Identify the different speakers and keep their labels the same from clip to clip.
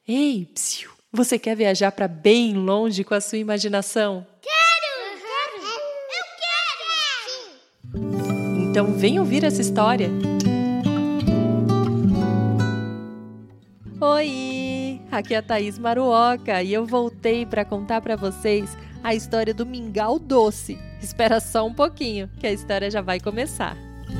Speaker 1: Ei, psiu, você quer viajar para bem longe com a sua imaginação?
Speaker 2: Quero! Eu quero!
Speaker 1: Então vem ouvir essa história. Oi, aqui é a Thaís Maruoka e eu voltei para contar para vocês a história do mingau doce. Espera só um pouquinho, que a história já vai começar.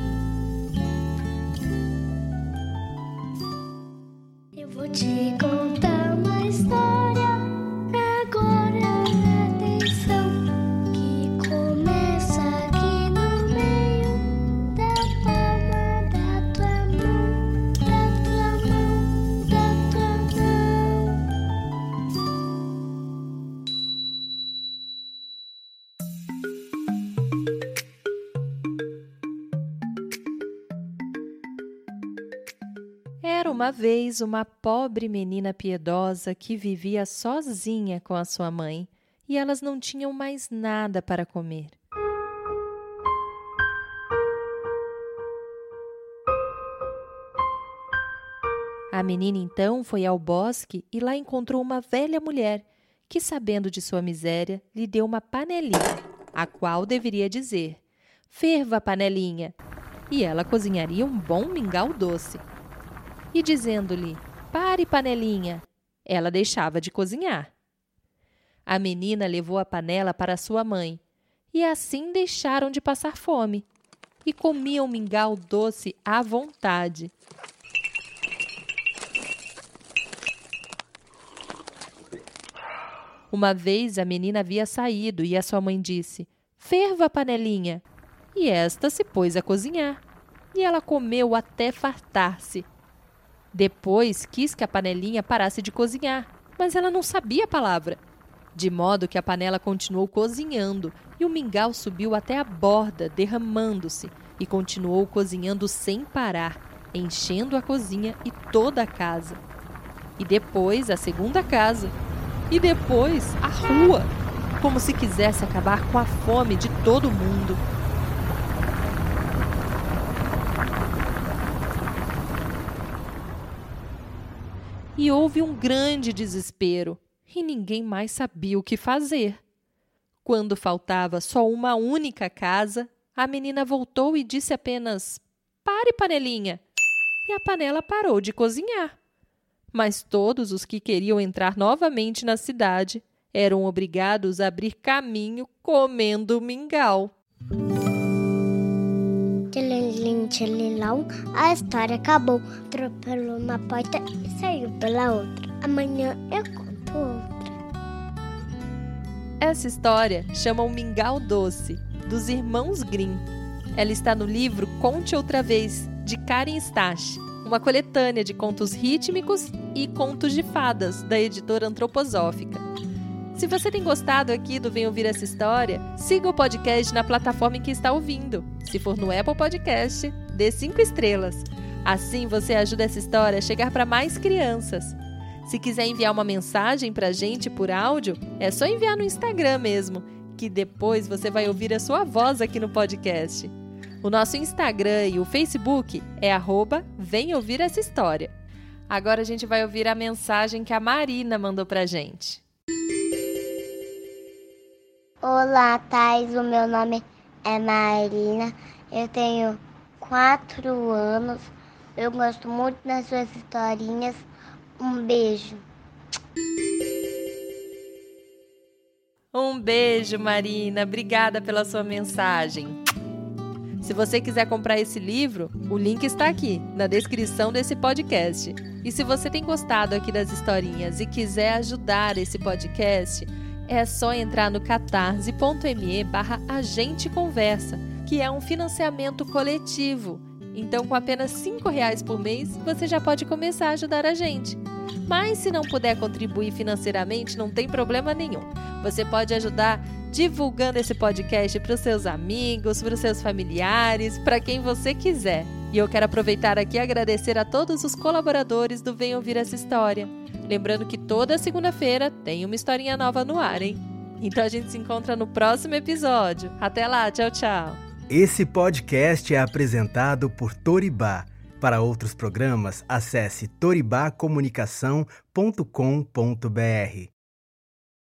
Speaker 2: Eu vou te contar uma história agora, atenção, que começa aqui no meio da palma da tua mão, da tua mão, da tua mão.
Speaker 1: Era uma vez uma pobre menina piedosa que vivia sozinha com a sua mãe e elas não tinham mais nada para comer. A menina então foi ao bosque e lá encontrou uma velha mulher que, sabendo de sua miséria, lhe deu uma panelinha, a qual deveria dizer: "Ferva, panelinha", e ela cozinharia um bom mingau doce. E dizendo-lhe: "Pare, panelinha", ela deixava de cozinhar. A menina levou a panela para sua mãe, e assim deixaram de passar fome, e comiam mingau doce à vontade. Uma vez a menina havia saído e a sua mãe disse: "Ferva, panelinha", e esta se pôs a cozinhar, e ela comeu até fartar-se. Depois quis que a panelinha parasse de cozinhar, mas ela não sabia a palavra. De modo que a panela continuou cozinhando e o mingau subiu até a borda, derramando-se, e continuou cozinhando sem parar, enchendo a cozinha e toda a casa. E depois a segunda casa. E depois a rua, como se quisesse acabar com a fome de todo mundo. E houve um grande desespero, e ninguém mais sabia o que fazer. Quando faltava só uma única casa, a menina voltou e disse apenas: "Pare, panelinha", e a panela parou de cozinhar. Mas todos os que queriam entrar novamente na cidade eram obrigados a abrir caminho comendo mingau.
Speaker 2: Tchelilim, tchelilão, a história acabou. Atropelou uma porta e saiu pela outra. Amanhã eu conto outra.
Speaker 1: Essa história chama o Mingau Doce, dos Irmãos Grimm. Ela está no livro Conte Outra Vez, de Karen Stache, uma coletânea de contos rítmicos e contos de fadas, da editora Antroposófica. Se você tem gostado aqui do Vem Ouvir Essa História, siga o podcast na plataforma em que está ouvindo. Se for no Apple Podcast, dê 5 estrelas. Assim você ajuda essa história a chegar para mais crianças. Se quiser enviar uma mensagem para a gente por áudio, é só enviar no Instagram mesmo, que depois você vai ouvir a sua voz aqui no podcast. O nosso Instagram e o Facebook é @Vem Ouvir Essa História. Agora a gente vai ouvir a mensagem que a Marina mandou pra gente.
Speaker 2: Olá, Thais. O meu nome é Marina. Eu tenho 4 anos. Eu gosto muito das suas historinhas. Um beijo.
Speaker 1: Um beijo, Marina. Obrigada pela sua mensagem. Se você quiser comprar esse livro, o link está aqui, na descrição desse podcast. E se você tem gostado aqui das historinhas e quiser ajudar esse podcast, é só entrar no catarse.me/agenteconversa, que é um financiamento coletivo. Então, com apenas R$5 por mês, você já pode começar a ajudar a gente. Mas se não puder contribuir financeiramente, não tem problema nenhum. Você pode ajudar divulgando esse podcast para os seus amigos, para os seus familiares, para quem você quiser. E eu quero aproveitar aqui e agradecer a todos os colaboradores do Vem Ouvir Essa História. Lembrando que toda segunda-feira tem uma historinha nova no ar, hein? Então a gente se encontra no próximo episódio. Até lá, tchau, tchau!
Speaker 3: Esse podcast é apresentado por Toribá, Para outros programas, acesse toribacomunicação.com.br.